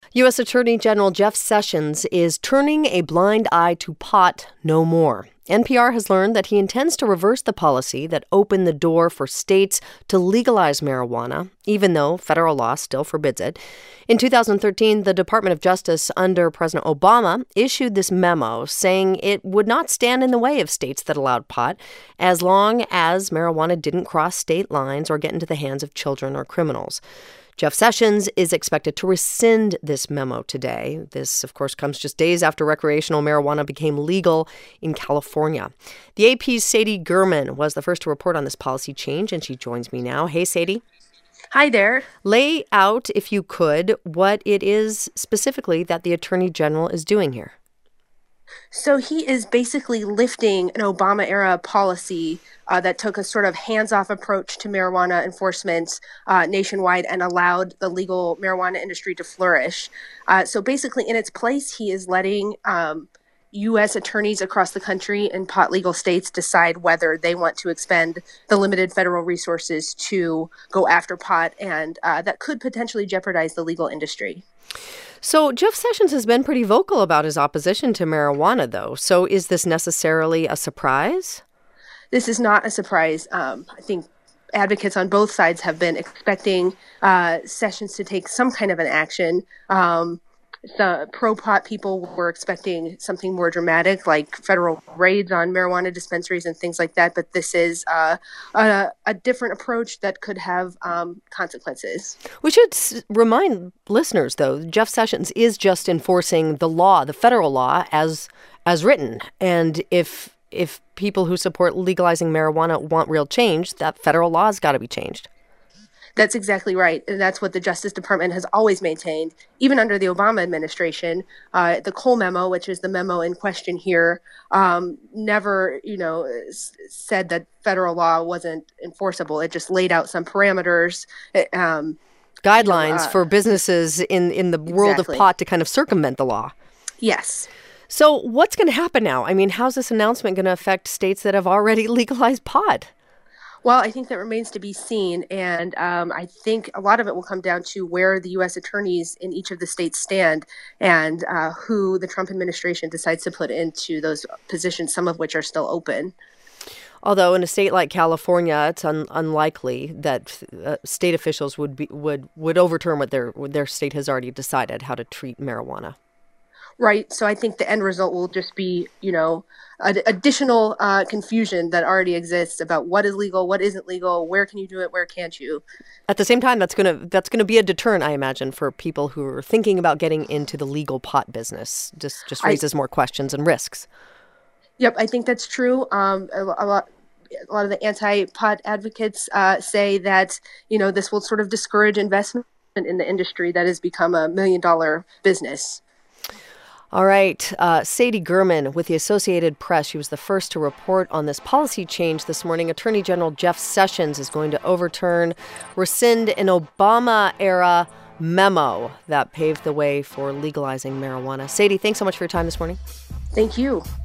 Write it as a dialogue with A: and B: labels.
A: U.S. Attorney General Jeff Sessions is turning a blind eye to pot no more. NPR has learned that he intends to reverse the policy that opened the door for states to legalize marijuana, even though federal law still forbids it. In 2013, the Department of Justice under President Obama issued this memo saying it would not stand in the way of states that allowed pot as long as marijuana didn't cross state lines or get into the hands of children or criminals. Jeff Sessions is expected to rescind this memo today. This, of course, comes just days after recreational marijuana became legal in California. The AP's Sadie Gurman was the first to report on this policy change, and she joins me now. Hey, Sadie.
B: Hi there.
A: Lay out, if you could, what it is specifically that the Attorney General is doing here.
B: So he is basically lifting an Obama-era policy that took a sort of hands-off approach to marijuana enforcement nationwide and allowed the legal marijuana industry to flourish. So basically, in its place, he is letting U.S. attorneys across the country in pot legal states decide whether they want to expend the limited federal resources to go after pot, and that could potentially jeopardize the legal industry.
A: So Jeff Sessions has been pretty vocal about his opposition to marijuana, though. So is this necessarily a surprise?
B: This is not a surprise. I think advocates on both sides have been expecting Sessions to take some kind of an action. The pro-pot people were expecting something more dramatic, like federal raids on marijuana dispensaries and things like that. But this is a different approach that could have consequences.
A: We should remind listeners, though, Jeff Sessions is just enforcing the law, the federal law, as written. And if people who support legalizing marijuana want real change, that federal law has got to be changed.
B: That's exactly right. And that's what the Justice Department has always maintained, even under the Obama administration. The Cole memo, which is the memo in question here, never, said that federal law wasn't enforceable. It just laid out some parameters.
A: Guidelines for businesses in the world of pot to kind of circumvent the law.
B: Yes.
A: So what's going to happen now? I mean, how's this announcement going to affect states that have already legalized pot?
B: Well, I think that remains to be seen, and I think a lot of it will come down to where the U.S. attorneys in each of the states stand and who the Trump administration decides to put into those positions, some of which are still open.
A: Although in a state like California, it's unlikely that state officials would overturn what their state has already decided how to treat marijuana.
B: Right. So I think the end result will just be, additional confusion that already exists about what is legal, what isn't legal, where can you do it, where can't you.
A: At the same time, that's gonna be a deterrent, I imagine, for people who are thinking about getting into the legal pot business. Just raises more questions and risks.
B: Yep, I think that's true. A lot of the anti-pot advocates say that this will sort of discourage investment in the industry that has become $1 million business.
A: All right. Sadie Gurman with the Associated Press. She was the first to report on this policy change this morning. Attorney General Jeff Sessions is going to rescind an Obama-era memo that paved the way for legalizing marijuana. Sadie, thanks so much for your time this morning.
B: Thank you.